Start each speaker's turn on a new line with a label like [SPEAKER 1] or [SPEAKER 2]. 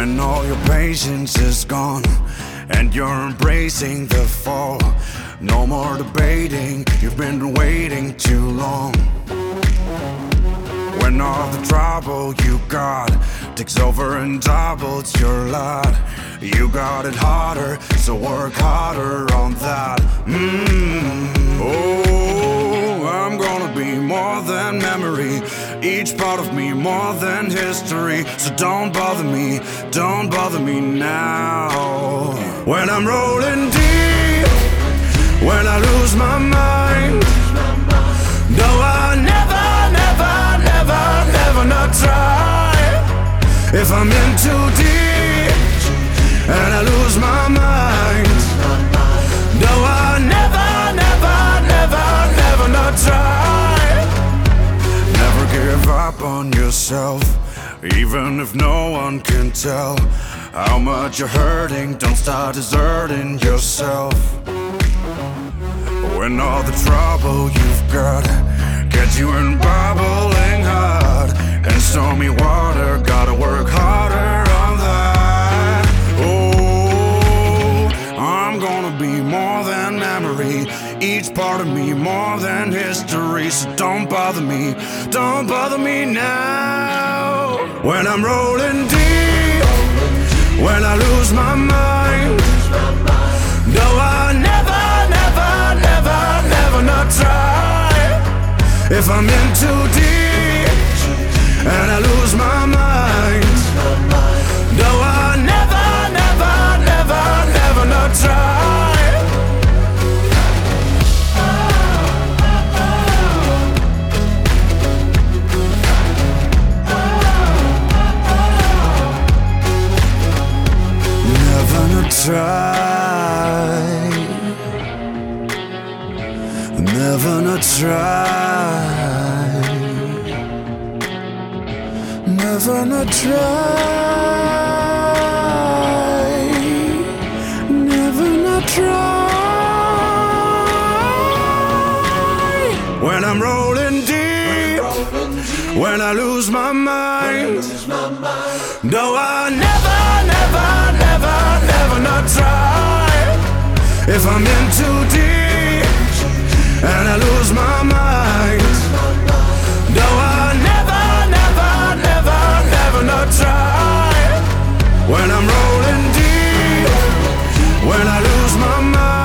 [SPEAKER 1] When all your patience is gone and you're embracing the fall, no more debating, you've been waiting too long. When all the trouble you got takes over and doubles your lot, you got it harder, so work harder on that. Oh, I'm gonna be more than memory, each part of me more than history. So don't bother me now. When I'm rolling deep, when I lose my mind, no, I never not try. If I'm in too deep and I lose my mind, no, I never not try. Never give up on yourself, even if no one can tell how much you're hurting. Don't start deserting yourself. When all the trouble you've got gets you in bubbling hot and stormy water, gotta work harder on that. Oh, I'm gonna be more than memory, each part of me more than history. So don't bother me now. When I'm rolling deep, when I lose my mind, no, I never not try. If I'm in too deep and I lose my mind, no, I never not try. Never not try. Never not try. Never not try. Never not try. When I'm rolling deep, when I lose my mind, no, I never not try. If I'm in too deep and I lose my mind, no, I never not try. When I'm rolling deep, when I lose my mind.